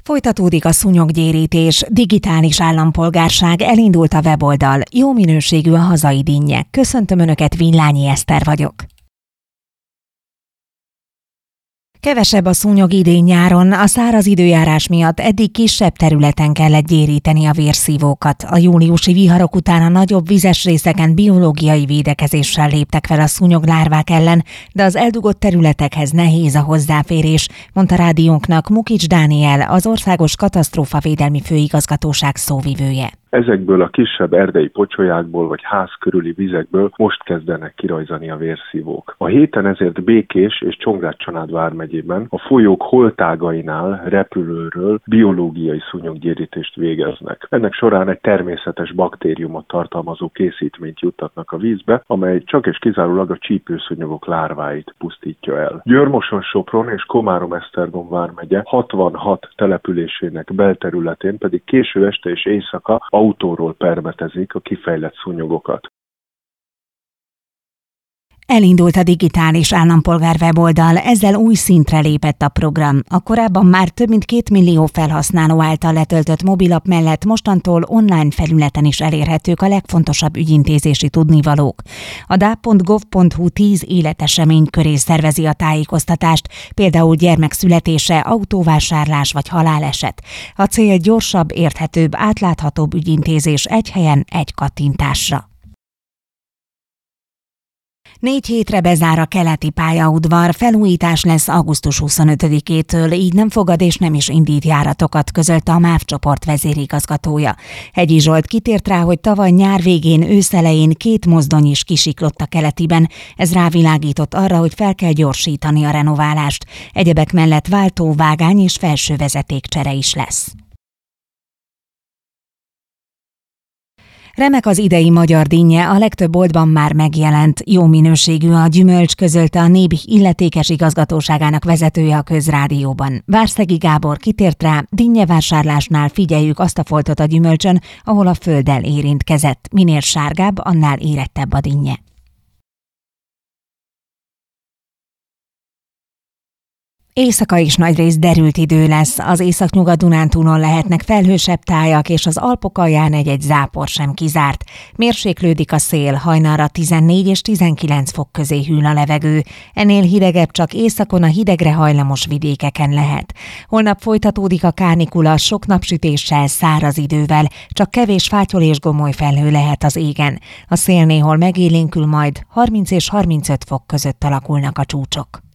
Folytatódik a szúnyoggyérítés, digitális állampolgárság, elindult a weboldal, jó minőségű a hazai dinnye. Köszöntöm Önöket, Villányi Eszter vagyok. Kevesebb a szúnyog idén nyáron, a száraz időjárás miatt eddig kisebb területen kellett gyéríteni a vérszívókat. A júliusi viharok után a nagyobb vizes részeken biológiai védekezéssel léptek fel a szúnyoglárvák ellen, de az eldugott területekhez nehéz a hozzáférés, mondta rádiónknak Mukics Dániel, az Országos Katasztrófavédelmi Főigazgatóság szóvivője. Ezekből a kisebb erdei pocsolyákból vagy ház körüli vizekből most kezdenek kirajzani a vérszívók. A héten ezért Békés és Csongrád-Csanád vármegyében a folyók holtágainál repülőről biológiai szúnyoggyérítést végeznek. Ennek során egy természetes baktériumot tartalmazó készítményt juttatnak a vízbe, amely csak és kizárólag a csípőszúnyogok lárváit pusztítja el. Győr-Moson-Sopron és Komárom-Esztergom vármegye 66 településének belterületén pedig késő este és éjszaka autóról permetezik a kifejlett szúnyogokat. Elindult a digitális állampolgár weboldal, ezzel új szintre lépett a program. A korábban már több mint 2 millió felhasználó által letöltött mobilap mellett mostantól online felületen is elérhetők a legfontosabb ügyintézési tudnivalók. A dap.gov.hu 10 életesemény köré szervezi a tájékoztatást, például gyermek születése, autóvásárlás vagy haláleset. A cél gyorsabb, érthetőbb, átláthatóbb ügyintézés egy helyen, egy kattintásra. 4 hétre bezár a keleti pályaudvar, felújítás lesz augusztus 25-től, így nem fogad és nem is indít járatokat, közölte a MÁV csoport vezérigazgatója. Hegyi Zsolt kitért rá, hogy tavaly nyár végén, ősz elején 2 mozdony is kisiklott a keletiben, ez rávilágított arra, hogy fel kell gyorsítani a renoválást. Egyebek mellett váltó, vágány és felső vezetékcsere is lesz. Remek az idei magyar dinnye, a legtöbb boltban már megjelent. Jó minőségű a gyümölcs, közölte a Nébih illetékes igazgatóságának vezetője a Közrádióban. Várszegi Gábor kitért rá, dinnyevásárlásnál figyeljük azt a foltot a gyümölcsön, ahol a földdel érintkezett. Minél sárgább, annál érettebb a dinnye. Éjszaka is nagyrészt derült idő lesz, az Északnyugat-Dunántúlon lehetnek felhősebb tájak, és az Alpok alján egy zápor sem kizárt. Mérséklődik a szél, hajnalra 14 és 19 fok közé hűl a levegő. Ennél hidegebb csak északon a hidegre hajlamos vidékeken lehet. Holnap folytatódik a kánikula, sok napsütéssel, száraz idővel, csak kevés fátyol és gomoly felhő lehet az égen. A szél néhol megélénkül, majd 30 és 35 fok között alakulnak a csúcsok.